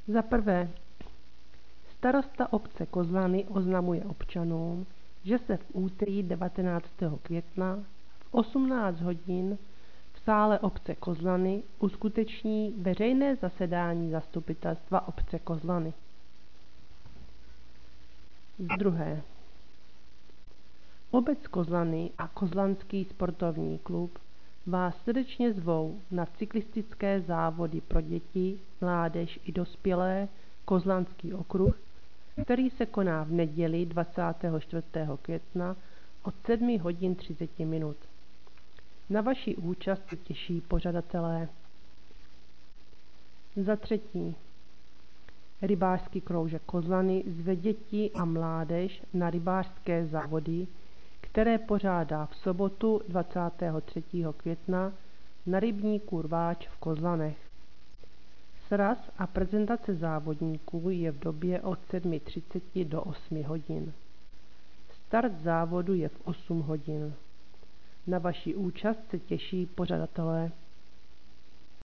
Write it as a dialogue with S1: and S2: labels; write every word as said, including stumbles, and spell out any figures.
S1: Za prvé, starosta obce Kozlany oznamuje občanům, že se v úterý devatenáctého května v osmnáct hodin v sále obce Kozlany uskuteční veřejné zasedání zastupitelstva obce Kozlany. Za druhé, obec Kozlany a Kozlanský sportovní klub vás srdečně zvou na cyklistické závody pro děti, mládež i dospělé Kozlanský okruh, který se koná v neděli dvacátého čtvrtého května od sedm hodin třicet minut. Na vaši účast se těší pořadatelé. Za třetí, rybářský kroužek Kozlany zve děti a mládež na rybářské závody, které pořádá v sobotu dvacátého třetího května na rybníku Rváč v Kozlanech. Sraz a prezentace závodníků je v době od sedm třicet do osm hodin. Start závodu je v osm hodin. Na vaši účast se těší pořadatelé.